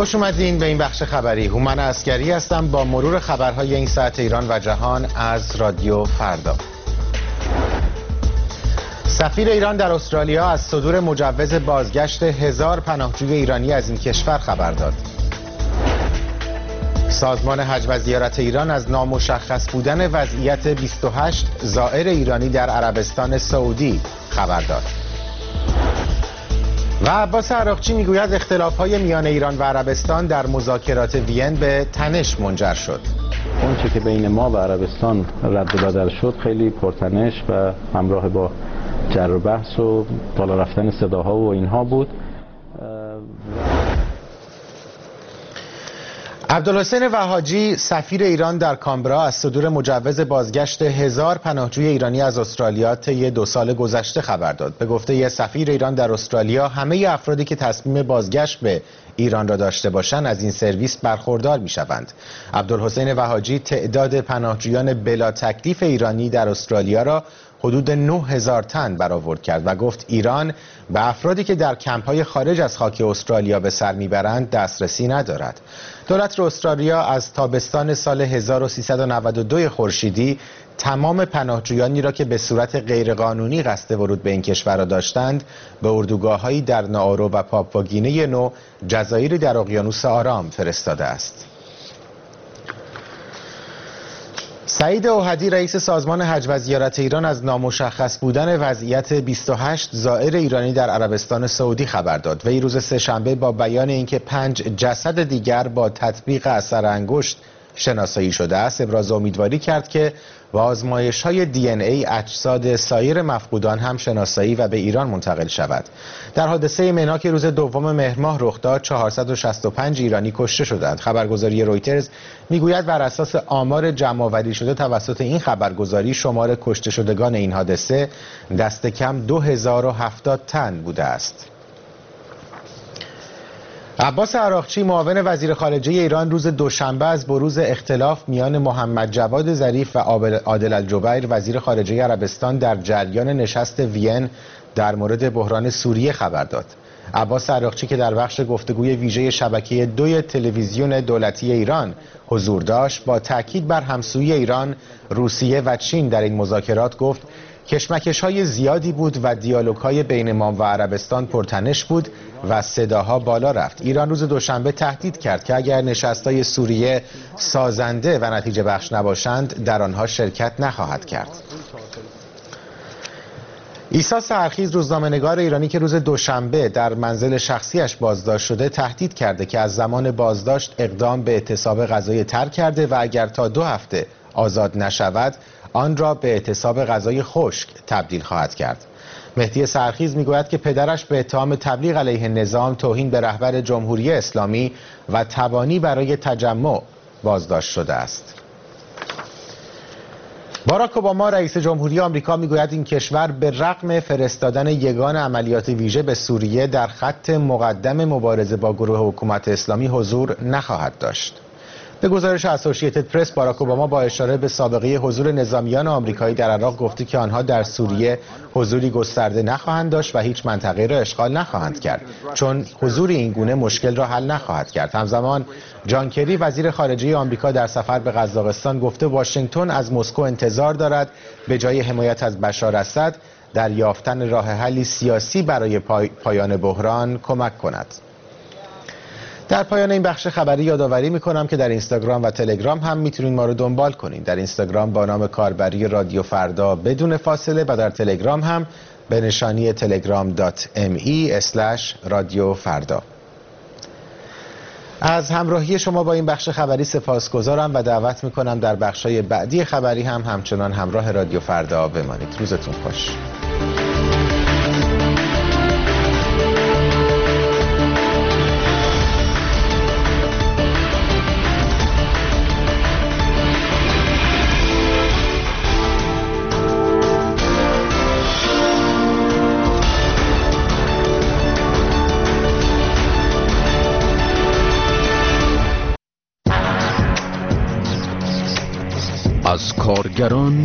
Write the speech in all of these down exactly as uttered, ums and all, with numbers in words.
خوش اومدین به این بخش خبری. هومن عسکری هستم با مرور خبرهای این ساعت ایران و جهان از رادیو فردا. سفیر ایران در استرالیا از صدور مجوز بازگشت هزار پناهجوی ایرانی از این کشور خبر داد. سازمان حج و زیارت ایران از نامشخص بودن وضعیت بیست و هشت زائر ایرانی در عربستان سعودی خبر داد. و عباس عراقچی میگوید اختلاف‌های میان ایران و عربستان در مذاکرات وین به تنش منجر شد. اونچه که بین ما و عربستان رد و بدل شد خیلی پرتنش و همراه با جر و بحث و بالا رفتن صداها و اینها بود. عبدالحسین وهاجی سفیر ایران در کامبرا از صدور مجوز بازگشت هزار پناهجوی ایرانی از استرالیا طی دو سال گذشته خبر داد. به گفته سفیر ایران در استرالیا همه افرادی که تصمیم بازگشت به ایران را داشته باشند از این سرویس برخوردار می‌شوند. عبدالحسین وهاجی تعداد پناهجویان بلا تکلیف ایرانی در استرالیا را حدود نه هزار تن برآورد کرد و گفت ایران به افرادی که در کمپ‌های خارج از خاک استرالیا به سر میبرند دسترسی ندارد. دولت استرالیا از تابستان سال هزار و سیصد و نود و دو خورشیدی تمام پناهجویانی را که به صورت غیرقانونی قصد ورود به این کشور را داشتند به اردوگاه‌هایی در نائورو و پاپواگینه نو جزایری در اقیانوس آرام فرستاده است. سعید اوحدی رئیس سازمان حج و زیارت ایران از نامشخص بودن وضعیت بیست و هشت زائر ایرانی در عربستان سعودی خبر داد. وی روز سه‌شنبه با بیان اینکه پنج جسد دیگر با تطبیق اثر انگشت شناسایی شده است ابراز امیدواری کرد که با آزمایش‌های دی ان ای اجساد سایر مفقودان هم شناسایی و به ایران منتقل شود. در حادثه منی که روز دوم مهر ماه رخ داد چهارصد و شصت و پنج ایرانی کشته شدند. خبرگزاری رویترز میگوید بر اساس آمار جمع‌آوری شده توسط این خبرگزاری شمار کشته شدگان این حادثه دست کم دو هزار و هفتاد تن بوده است. عباس عراقچی معاون وزیر خارجه ایران روز دوشنبه از بروز اختلاف میان محمد جواد ظریف و عادل الجبیر وزیر خارجه عربستان در جریان نشست وین در مورد بحران سوریه خبر داد. عباس عراقچی که در بخش گفتگوی ویژه شبکه دوی تلویزیون دولتی ایران حضور داشت با تاکید بر همسویی ایران، روسیه و چین در این مذاکرات گفت کشمکش‌های زیادی بود و دیالوگ‌های بین ما و عربستان پرتنش بود و صداها بالا رفت. ایران روز دوشنبه تهدید کرد که اگر نشست‌های سوریه سازنده و نتیجه بخش نباشند در آنها شرکت نخواهد کرد. عیسی سحرخیز روزنامه‌نگار ایرانی که روز دوشنبه در منزل شخصیش بازداشت شده تهدید کرده که از زمان بازداشت اقدام به اعتصاب غذایی ترک کرده و اگر تا دو هفته آزاد نشود آن را به اعتصاب غذای خشک تبدیل خواهد کرد. مهدی سحرخیز میگوید که پدرش به اتهام تبلیغ علیه نظام، توهین به رهبر جمهوری اسلامی و تبانی برای تجمع بازداشت شده است. باراک اوباما رئیس جمهوری آمریکا میگوید این کشور به رغم فرستادن یگان عملیات ویژه به سوریه در خط مقدم مبارزه با گروه حکومت اسلامی حضور نخواهد داشت. به گزارش اسوسییتد پرس باراک اوباما با اشاره به سابقه حضور نظامیان آمریکایی در عراق گفته که آنها در سوریه حضوری گسترده نخواهند داشت و هیچ منطقه را اشغال نخواهند کرد چون حضور این گونه مشکل را حل نخواهد کرد. همزمان جان کری وزیر خارجه آمریکا در سفر به قزاقستان گفته واشنگتن از مسکو انتظار دارد به جای حمایت از بشار اسد در یافتن راه حلی سیاسی برای پای... پایان بحران کمک کند. در پایان این بخش خبری یادآوری میکنم که در اینستاگرام و تلگرام هم میتونید ما رو دنبال کنید. در اینستاگرام با نام کاربری رادیو فردا بدون فاصله و در تلگرام هم به نشانی تلگرام دات ام ای اسلش رادیو فردا. از همراهی شما با این بخش خبری سپاسگزارم و دعوت میکنم در بخش‌های بعدی خبری هم همچنان همراه رادیو فردا بمانید. روزتون خوش. از کارگران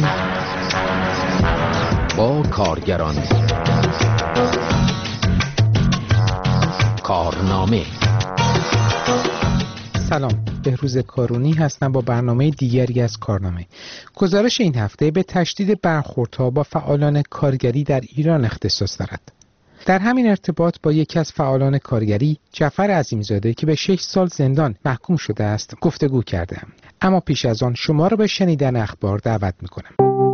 با کارگران کارنامه سلام، بهروز کارونی هستم با برنامه دیگری از کارنامه. گزارش این هفته به تشدید برخوردها با فعالان کارگری در ایران اختصاص دارد. در همین ارتباط با یکی از فعالان کارگری، جعفر عظیم‌زاده که به شش سال زندان محکوم شده است، گفتگو کردم. اما پیش از آن شما را به شنیدن اخبار دعوت می‌کنم.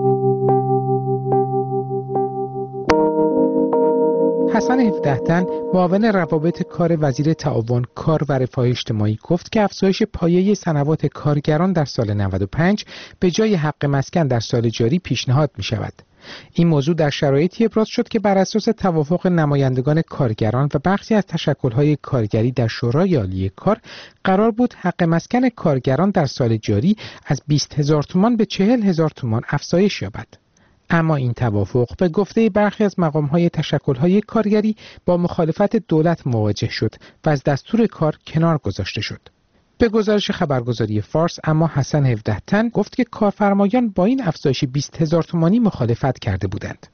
حسن هفده تن، معاون روابط کار وزیر تعاون کار و رفاه اجتماعی گفت که افزایش پایه صنوات کارگران در سال نود و پنج به جای حق مسکن در سال جاری پیشنهاد می شود. این موضوع در شرایطی ابراز شد که بر اساس توافق نمایندگان کارگران و بخشی از تشکل‌های کارگری در شورای عالی کار قرار بود حق مسکن کارگران در سال جاری از بیست هزار تومان به چهل هزار تومان افزایش یابد. اما این توافق به گفته برخی از مقام‌های تشکل‌های کارگری با مخالفت دولت مواجه شد و از دستور کار کنار گذاشته شد. به گزارش خبرگزاری فارس، اما حسن هفده تن گفت که کارفرمایان با این افزایش بیست هزار تومانی مخالفت کرده بودند.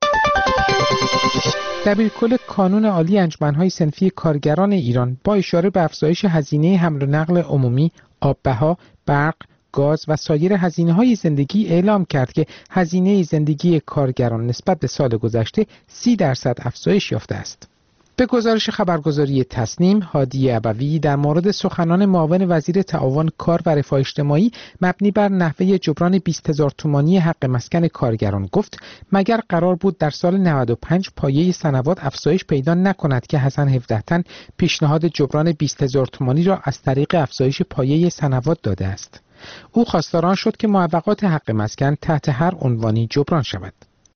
دبیرکل کانون عالی انجمن‌های صنفی کارگران ایران با اشاره به افزایش هزینه حمل و نقل عمومی، آب‌بها، برق، گاز و سایر هزینه‌های زندگی اعلام کرد که هزینه زندگی کارگران نسبت به سال گذشته سی درصد افزایش یافته است. به گزارش خبرگزاری تصنیم، هادی ابوی در مورد سخنان معاون وزیر تعاون کار و رفاه اجتماعی مبنی بر نحوه جبران بیست هزار تومانی حق مسکن کارگران گفت مگر قرار بود در سال نود و پنج پایه صنوات افزایش پیدا نکند که حسن هفده تن پیشنهاد جبران بیست هزار تومانی را از طریق افزایش پایه صنوات داده است. او خواستار آن شد که معوقات حق مسکن تحت هر عنوانی جبران شود.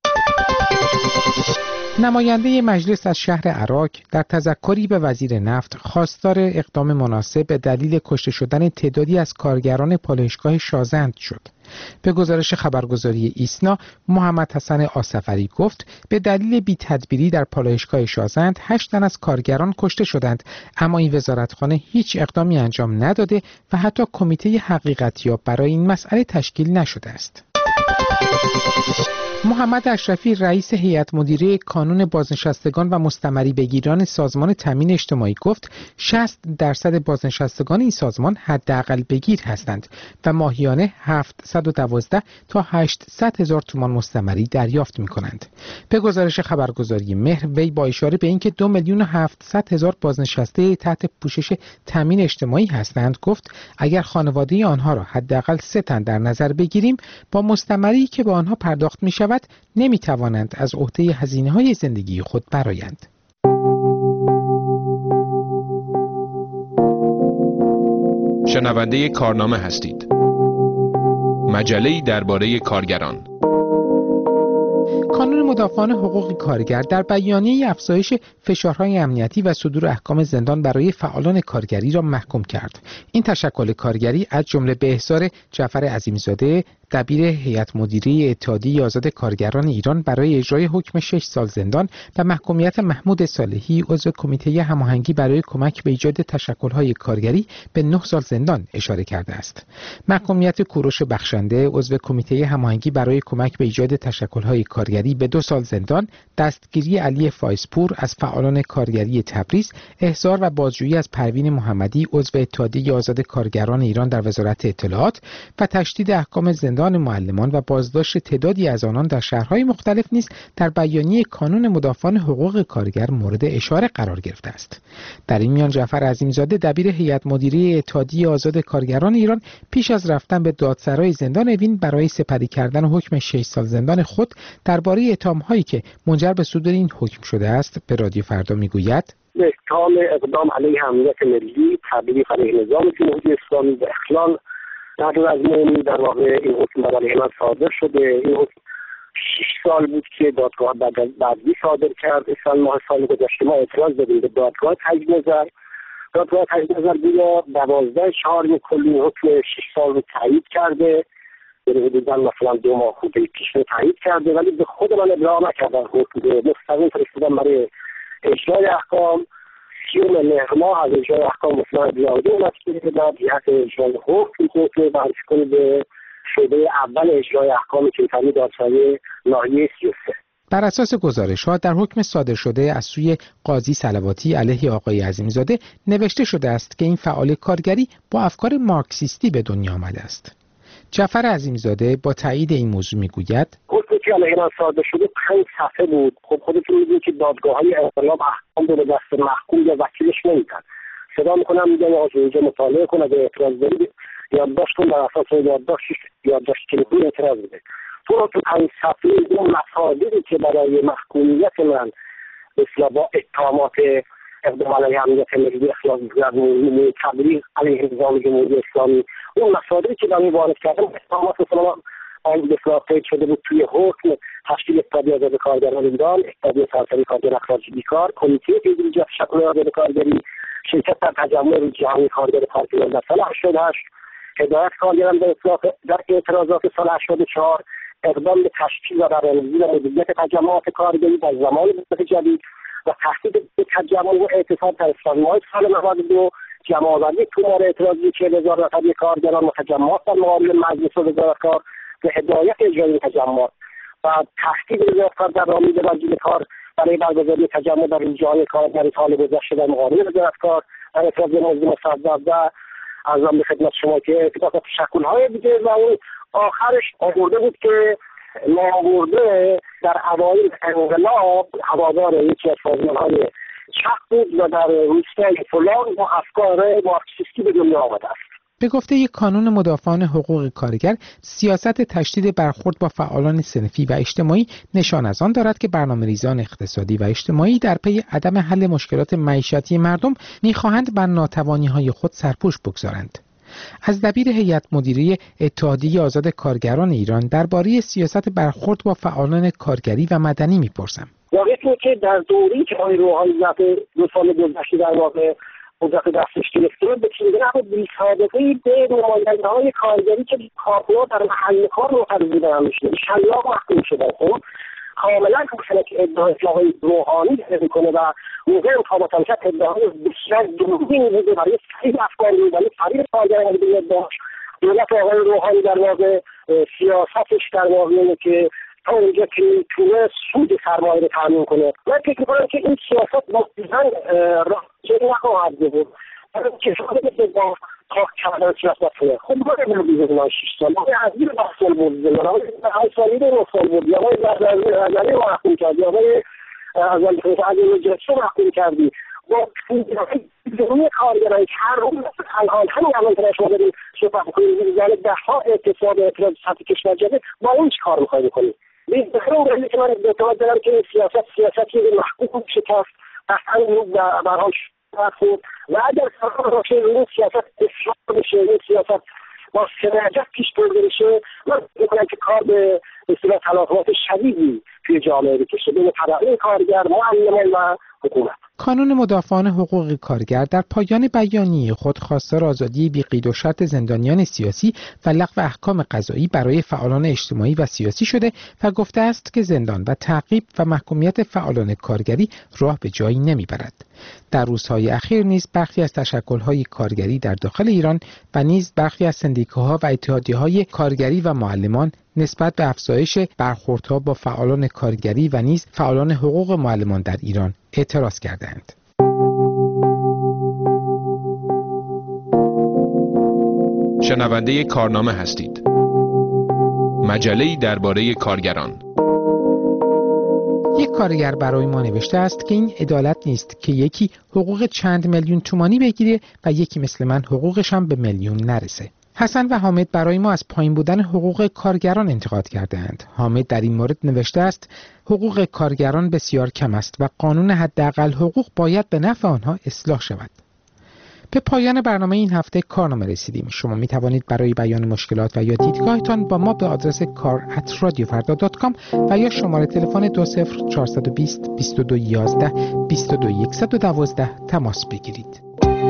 نماینده مجلس از شهر عراق در تذکری به وزیر نفت خواستار اقدام مناسب به دلیل کشته شدن تعدادی از کارگران پالایشگاه شازند شد. به گزارش خبرگزاری ایسنا، محمد حسن آصفری گفت به دلیل بی‌تدبیری در پالایشگاه شازند هشت تن از کارگران کشته شدند، اما این وزارتخانه هیچ اقدامی انجام نداده و حتی کمیته حقیقتیاب برای این مسئله تشکیل نشده است. محمد اشرفی رئیس هیئت مدیره کانون بازنشستگان و مستمری بگیران سازمان تامین اجتماعی گفت شصت درصد بازنشستگان این سازمان حداقل بگیر هستند و ماهیانه هفتصد و دوازده تا هشتصد هزار تومان مستمری دریافت می کنند. به گزارش خبرگزاری مهر، وی با اشاره به اینکه دو میلیون و هفتصد هزار بازنشسته تحت پوشش تامین اجتماعی هستند گفت اگر خانواده آنها را حداقل سه تن در نظر بگیریم با مستمری که به آنها پرداخت می شود نمی توانند از عهده هزینه های زندگی خود برآیند. شنونده کارنامه هستید. مجله‌ای درباره کارگران. کانون مدافعان حقوق کارگر در بیانیه افزایش فشارهای امنیتی و صدور احکام زندان برای فعالان کارگری را محکوم کرد. این تشکل کارگری از جمله به احضار جعفر عظیم‌زاده، دبیر هیئت مدیره اتحادیه آزاد کارگران ایران برای اجرای حکم شش سال زندان و محکومیت محمود صالحی عضو کمیته هماهنگی برای کمک به ایجاد تشکل‌های کارگری به نه سال زندان اشاره کرده است. محکومیت کوروش بخشنده عضو کمیته هماهنگی برای کمک به ایجاد تشکل‌های کارگری به دو سال زندان، دستگیری علی فایزپور از فعالان کارگری تبریز، احضار و بازجویی از پروین محمدی عضو اتحادیه آزاد کارگران ایران در وزارت اطلاعات و تشدید احکام زندان معلمان و بازداشت تعدادی از آنان در شهرهای مختلف نیز در بیانیه کانون مدافعان حقوق کارگر مورد اشاره قرار گرفته است. در این میان جعفر عظیم‌زاده دبیر هیئت مدیره اتحادیه آزاد کارگران ایران پیش از رفتن به دادسرای زندان اوین برای سپری کردن حکم شش سال زندان خود درباره اتهام‌هایی که منجر به صدور این حکم شده است به رادیو فردا میگوید: اتهام اقدام علیه امنیت ملی، تبلیغ علیه نظام جمهوری اسلامی و اخلال در از مومی در واقع این حکم بر علیه من صادر شده. این حکم شش سال بود که دادگاه بعدی صادر کرد. سال ماه سال گذشته ما اعتراض دادیم به دادگاه تجدید نظر. دادگاه تجدید نظر بیا دوازده چهار کلی حکم شش سال رو تایید کرده. یعنی حدوداً مثلا دو ماه خورده پیش رو تایید کرده، ولی به خود من ابلاغ نکردن. حکم مستقیم فرستادن برای اجرای احکام. سیوم مهر ماه از اجرای احکام مطلق بیاده اومد که در جهت اجرای حکم که بررسی کنید به شعبه اول اجرای احکام کیفری دادسرای ناحیه سی و سه. بر اساس گزارش‌ها در حکم صادر شده از سوی قاضی صلواتی علیه آقای عظیمی‌زاده نوشته شده است که این فعال کارگری با افکار مارکسیستی به دنیا آمده است. جعفر عظیمی‌زاده با تایید این موضوع میگوید حکمی که علیه من صادر شده پنج صفحه بود. خب خودتون می‌دونید که دادگاه‌های انقلاب احکام رو به دست محکوم یا وکیلش نمیدن. صدا می‌کنم میگم آقا اینجا مطالعه کن، اگه اعتراض دارید یادداشت کن، بر اساس یادداشت یادداشت تلفنی اعتراض بده. تو تو پنج صفحه اون مصادیقی که برای محکومیت من مثلا با اتهامات اقدام علیه امنیت ملی، اخلاق زبانی، تبلیغ علیه نظام جمهوری اسلامی، اون مصادیقی که برای وارد کردم اتهامات مثلا آن بسیار قید شده بود توی حکم تشکیل اتحادیه آزاد کارگران ایران، اتحادیه سراسری کارگر اخراج بیکار، کمیته پیگیری تشکل آزاد کارگری، شرکت در تجمع جهانی کارگر کارگران در سال هشتاد و هشت، هدایت کارگران در اصلاح در اعتراضات سال هشتاد و چهار، اقدام به تشکیل و برنامه‌ریزی و مدیریت تجمعات کارگری در زمان دولت جدید و تهدید به تجمع و اعتصاب در اسفند سال نود و دو، جمع‌آوری تومار اعتراضی چهل هزار نفری کارگران و تجمعات در مقابل مجلس وزارت کار به هدایت اجرای تجمعات و تهدید وزارت کار در رامید وزیر کار برای برگزاری تجمع در روزهای کار در سال گذشته در مقابل وزارت کار در اعتراض موضوع مصدق و ارزم به خدمت شما که اتفاق تشکل‌های دیگه و اون آخرش آورده بود که نامبرده در اوایل انقلاب هوادار یکی از سازمان‌های چپ بود و در روستای فلان با افکار مارکسیستی به دنیا آمده است. به گفته یک کانون مدافعان حقوق کارگر، سیاست تشدید برخورد با فعالان صنفی و اجتماعی نشان از آن دارد که برنامه‌ریزان اقتصادی و اجتماعی در پی عدم حل مشکلات معیشتی مردم می‌خواهند بر ناتوانی‌های خود سرپوش بگذارند. از دبیر هیئت مدیره اتحادیه آزاد کارگران ایران درباره سیاست برخورد با فعالان کارگری و مدنی می‌پرسم. واقعیه که در دوری که آقای روحانی ذات دو سال گذشته در واقع قدرت دستش گرفته به چیزی نبود بی‌سابقه‌ای به نماینده‌های کارگری که کارکنان در محل کار معترض بودن میشه شلاق محکوم شدن. خب کاملا روشنه که ادعای آقای روحانی میکنه و موقع انتخابات هم ادعای بسیار دروغین بوده برای فریب افکار بود، برای فریب کارگران بوده. دولت آقای روحانی در واقع سیاستش در واقع که تا اونجا که میتونه سود سرمایه رو تامین کنه. من فکر میکنم که این سیاست مستقیما راهجویی نخواهد بود. کشوری که با کار کردن سیاست کنه. خب ما نمیدونم بیزنی ما شیش سال ما از این ده سال بود زمان های هشت سالی رو سال بود یا های زرزنی رو محکوم کردی یا های از این جلسه محکوم کردی با بیزنی کارگرانی که هر روز الان همین الان که شما داریم صحبت میکنیم یعنی ده ها اقتصاد اعتراض سطح کشور جدید با اون چی کار میخواهی میکنیم؟ بخیرم برای که من اعتماد دارم که سیاست سیاستی محکوم شکست قطعا این به حال خود و اگر قرار باشه این سیاست اصلاح بشه این سیاست با سنجت پیش برده بشه من میکنم که کار به اصطلاح تلاطمات شدیدی توی جامعه بکشه بین طبقه کارگر، معلمان و حکومت. کانون مدافعان حقوق کارگر در پایان بیانیه خود خواستار آزادی بی قید و شرط زندانیان سیاسی و لغو احکام قضایی برای فعالان اجتماعی و سیاسی شده و گفته است که زندان و تعقیب و محکومیت فعالان کارگری راه به جایی نمیبرد. در روزهای اخیر نیز برخی از تشکل‌های کارگری در داخل ایران و نیز برخی از سندیکاها و اتحادیه‌های کارگری و معلمان نسبت به افزایش برخوردها با فعالان کارگری و نیز فعالان حقوق معلمان در ایران اعتراض کردند. شنونده کارنامه هستید. مجله‌ای درباره کارگران. یک کارگر برای ما نوشته است که این عدالت نیست که یکی حقوق چند میلیون تومانی بگیره و یکی مثل من حقوقش هم به میلیون نرسه. حسن و حامد برای ما از پایین بودن حقوق کارگران انتقاد کرده‌اند. حامد در این مورد نوشته است حقوق کارگران بسیار کم است و قانون حداقل حقوق باید به نفع آنها اصلاح شود. به پایان برنامه این هفته کارنامه رسیدیم. شما می توانید برای بیان مشکلات و یا دیدگاهتان با ما به آدرس کار ات رادیو فردا دات کام و یا شماره تلفن دو صفر چهار دو صفر بیست بیست و دو یازده بیست و دو صفر یک یک دو تماس بگیرید.